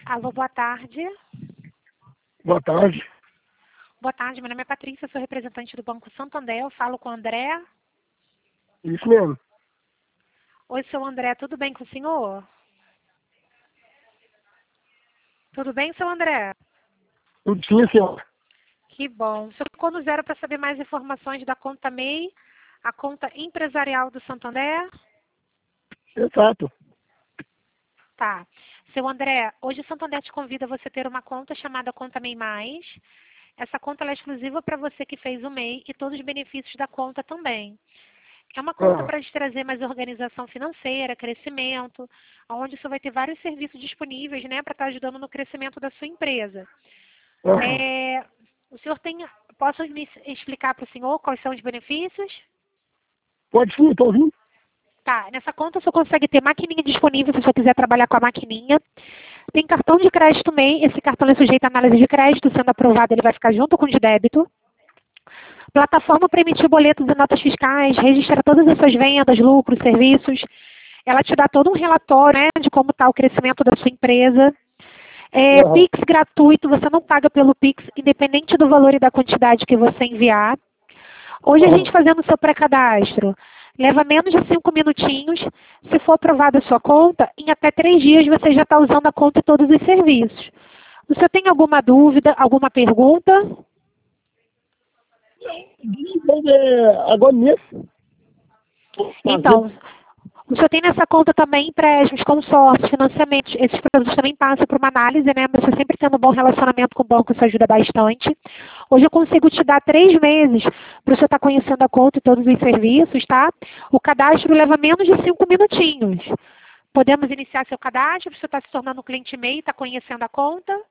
Alô, boa tarde. Boa tarde. Boa tarde, meu nome é Patrícia, sou representante do Banco Santander. Eu falo com o André. Isso mesmo. Oi, seu André, tudo bem com o senhor? Tudo bem, seu André? Tudo sim, senhora. Que bom. O senhor ficou no zero para saber mais informações da conta MEI, a conta empresarial do Santander? Exato. Tá. Seu André, hoje o Santander te convida a você ter uma conta chamada Conta MEI Mais. Essa conta ela é exclusiva para você que fez o MEI e todos os benefícios da conta também. É uma conta Ah, para te trazer mais organização financeira, crescimento, onde você vai ter vários serviços disponíveis, né, para estar ajudando no crescimento da sua empresa. ah. O senhor tem, posso me explicar para o senhor quais são os benefícios? Pode sim, estou ouvindo. Tá, nessa conta você consegue ter maquininha disponível se você quiser trabalhar com a maquininha. Tem cartão de crédito MEI, esse cartão é sujeito à análise de crédito, sendo aprovado ele vai ficar junto com o de débito. Plataforma para emitir boletos e notas fiscais, registra todas as suas vendas, lucros, serviços. Ela te dá todo um relatório, né, de como está o crescimento da sua empresa. Aham. Pix gratuito, você não paga pelo Pix, independente do valor e da quantidade que você enviar. Hoje a gente Aham. fazendo o seu pré-cadastro, leva menos de 5 minutinhos. Se for aprovada a sua conta, em até 3 dias você já está usando a conta e todos os serviços. Você tem alguma dúvida, alguma pergunta? Agora mesmo. Vou fazer. Então, o senhor tem nessa conta também empréstimos, consórcios, financiamentos. Esses produtos também passam por uma análise, né? Você sempre tendo um bom relacionamento com o banco, isso ajuda bastante. Hoje eu consigo te dar 3 meses para você estar conhecendo a conta e todos os serviços, tá? O cadastro leva menos de 5 minutinhos. Podemos iniciar seu cadastro, você está se tornando um cliente MEI, está conhecendo a conta?